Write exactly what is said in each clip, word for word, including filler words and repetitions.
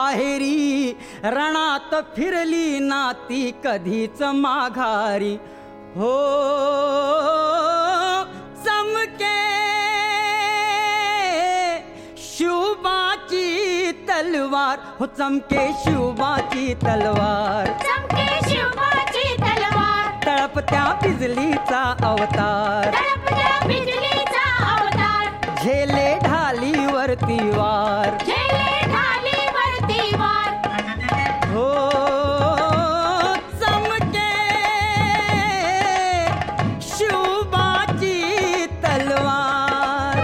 बाहेरी, रणात फिरली ना ती कधीच माघारी. हो चमके शिवबाची तलवार, हो चमके शिवबाची तलवार, चमके शिवबाची तलवार, तळपत्या बिजलीचा अवतार, तळपत्या बिजलीचा अवतार, झेले ढालीवरती वार, झेले ढालीवरती वार. हो चमके शिवबाची तलवार.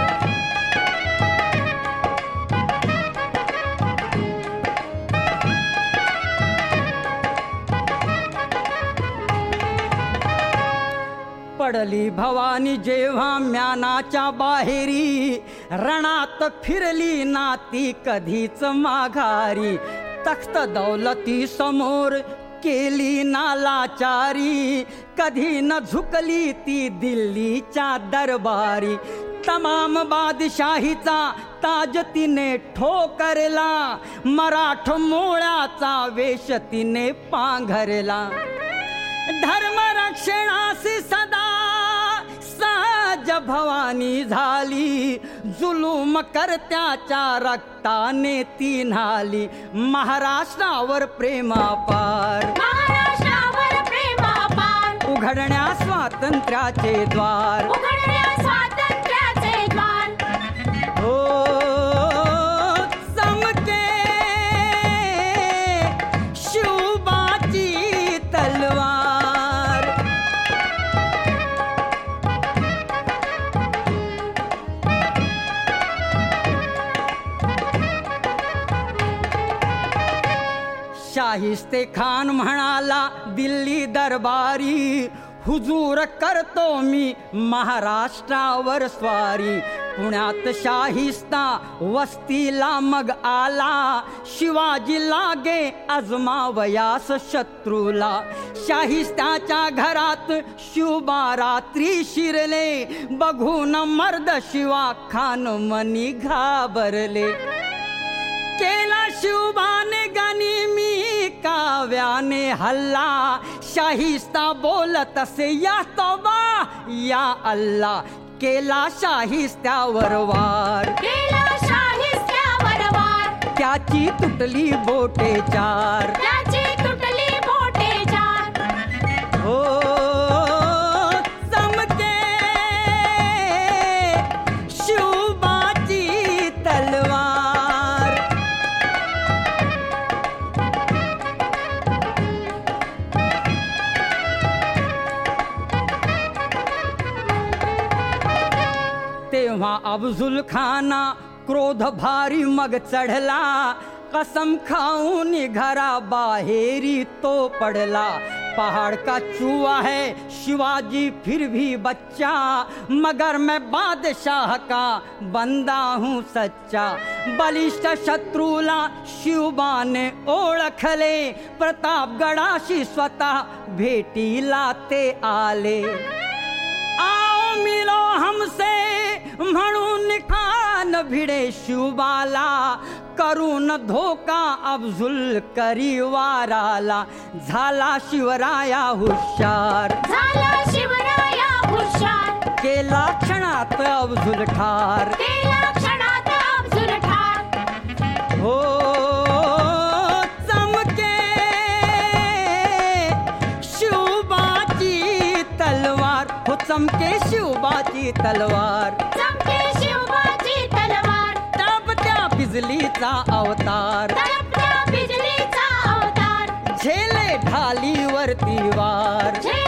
पडली भवानी जेव्हा म्यानाच्या बाहेरी, रणात फिरली ना ती कधीच माघारी. तख्त दौलती समोर केली ना लाचारी, कधी न झुकली ती दिल्लीच्या दरबारी. तमाम बादशाहीचा ताज तिने ठोकरला, मराठ मोळ्याचा वेश तिने पांघरला. धर्मरक्षणासी सदा सहज भवानी झाली, जुलूम करत्याच्या रक्ताने ती न्हाली. महाराष्ट्रावर प्रेमापार, महाराष्ट्रावर प्रेमापार, उघडण्या स्वातंत्र्याचे द्वार, उघडण्या स्वातंत्र्याचे द्वार. हो चमके शिवबाची तलवार. शाहिस्ते खान म्हणाला दिल्ली दरबारी, हुजूर करतो मी महाराष्ट्रावर स्वारी. पुण्यात शाहिस्ता वस्तीला मग आला, शिवाजी लागे आजमावयास शत्रूला. शाहिस्त्याच्या घरात शिवबा रात्री शिरले, बघून मर्द शिवा खान मनी घाबरले. केला शिवबाने गाणी मी काव्याने हल्ला, शाहिस्ता बोलत असे या तौबा या अल्ला. केला शाहिस्त्यावर वार, केला शाहिस्त्यावर वार, त्याची तुटली बोटे चार, त्याची तुटली बोटे चार. हो चमके शिवबाची तलवार. तेव्हा अफझुल खाना क्रोध भारी मग चढला, कसम खाऊन घरा बाहेरी तो पडला. पहाड़ का चूहा है शिवाजी फिर भी बच्चा, मगर मैं बादशाह का बंदा हूँ सच्चा. बलिष्ठ शत्रूला शिवबाने ओळखले, प्रतापगडाशी स्वतः भेटीला ते आले. आओ मिलो हमसे म्हणून खान भिडे शिवबाला, करून धोका अफझुल करी वाराला. झाला शिवराया हुशार, झाला शिवराया हुशार, केला क्षणात अफझुल ठार. केला क्षणात अफझुल ठार. हो चमके शिवबाची तलवार, हो चमके शिवबाची तलवार, चमके शिवबाची तलवार, तळपत्या बिजलीचा अवतार, तळपत्या बिजलीचा अवतार, झेले ढालीवरती वार. झेले